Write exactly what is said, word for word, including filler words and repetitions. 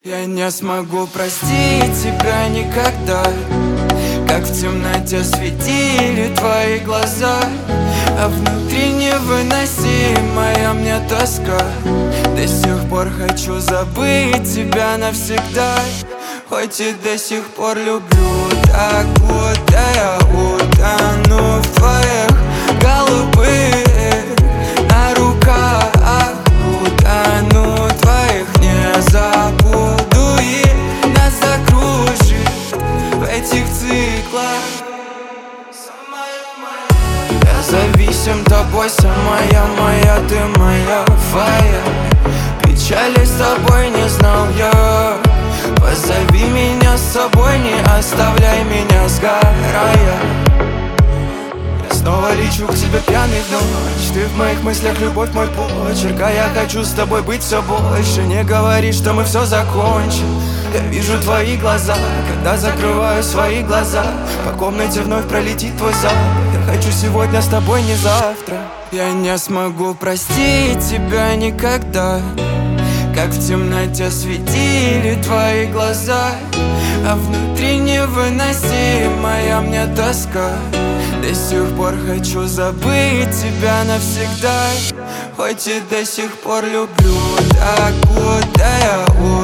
Я не смогу простить тебя никогда, как в темноте светили твои глаза, а внутри невыносимая мне тоска. До сих пор хочу забыть тебя навсегда, хоть и до сих пор люблю так, будто я утону в твоих голубых на руках, утону в твоих, не забуду, и нас закружит в этих циклах. Я зависим тобой, самая моя, ты моя фая. Печали с тобой не знал я. Позови меня с собой, не оставляй меня сгорая. Я снова лечу к тебе пьяный в ночь. Ты в моих мыслях, любовь мой почерк, а я хочу с тобой быть все больше. Не говори, что мы все закончим. Я вижу твои глаза, когда закрываю свои глаза. По комнате вновь пролетит твой запах. Я хочу сегодня с тобой, не завтра. Я не смогу простить тебя никогда, как в темноте светили твои глаза, а внутри невыносимая мне тоска. До сих пор хочу забыть тебя навсегда, хоть и до сих пор люблю так, будто я